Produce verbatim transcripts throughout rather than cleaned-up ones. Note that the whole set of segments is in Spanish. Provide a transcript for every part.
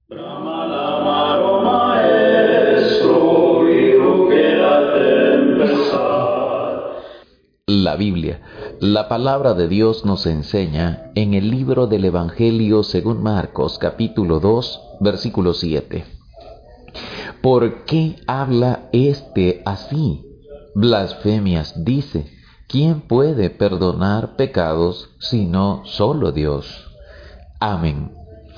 Brahma l'amaro maestro, hijo que la tempestad. La Biblia, la palabra de Dios nos enseña en el libro del Evangelio según Marcos, capítulo dos, versículo siete. ¿Por qué habla éste así? Blasfemias dice. ¿Quién puede perdonar pecados sino solo Dios? Amén.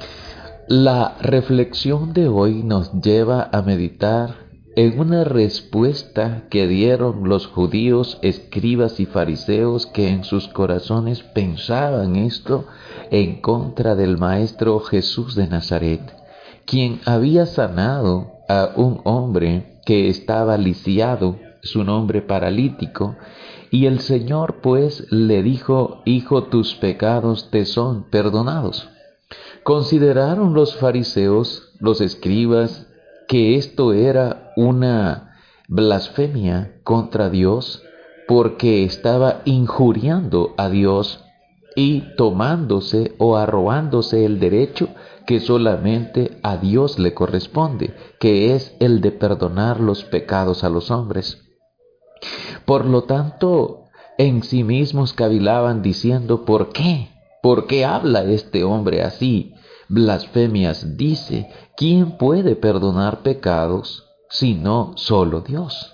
La reflexión de hoy nos lleva a meditar en una respuesta que dieron los judíos, escribas y fariseos que en sus corazones pensaban esto en contra del Maestro Jesús de Nazaret, quien había sanado a un hombre que estaba lisiado, su nombre paralítico, y el Señor pues le dijo: Hijo, tus pecados te son perdonados. Consideraron los fariseos, los escribas, que esto era una blasfemia contra Dios, porque estaba injuriando a Dios y tomándose o arrobándose el derecho que solamente a Dios le corresponde, que es el de perdonar los pecados a los hombres. Por lo tanto, en sí mismos cavilaban diciendo: ¿por qué? ¿Por qué habla este hombre así? Blasfemias dice. ¿Quién puede perdonar pecados sino solo Dios?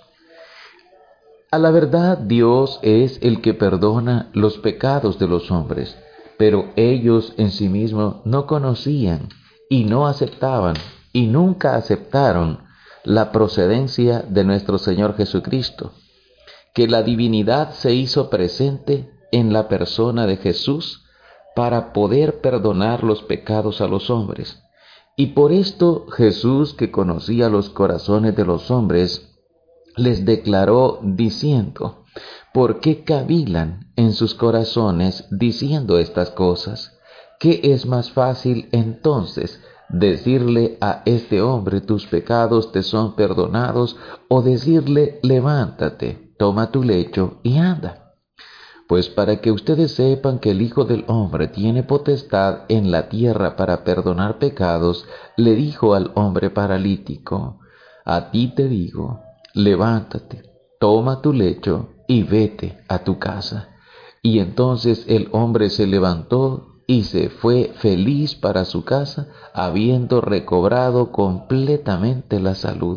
A la verdad, Dios es el que perdona los pecados de los hombres, pero ellos en sí mismos no conocían y no aceptaban y nunca aceptaron la procedencia de nuestro Señor Jesucristo, que la divinidad se hizo presente en la persona de Jesús para poder perdonar los pecados a los hombres. Y por esto Jesús, que conocía los corazones de los hombres, les declaró diciendo: ¿por qué cavilan en sus corazones diciendo estas cosas? ¿Qué es más fácil entonces, decirle a este hombre: tus pecados te son perdonados, o decirle: levántate, toma tu lecho y anda? Pues para que ustedes sepan que el Hijo del Hombre tiene potestad en la tierra para perdonar pecados, le dijo al hombre paralítico: a ti te digo, levántate, toma tu lecho y vete a tu casa. Y entonces el hombre se levantó y se fue feliz para su casa, habiendo recobrado completamente la salud.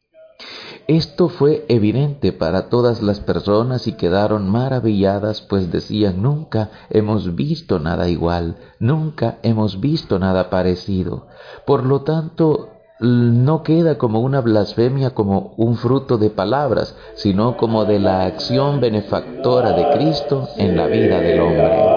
Esto fue evidente para todas las personas y quedaron maravilladas, pues decían: nunca hemos visto nada igual, nunca hemos visto nada parecido. Por lo tanto, no queda como una blasfemia, como un fruto de palabras, sino como de la acción benefactora de Cristo en la vida del hombre.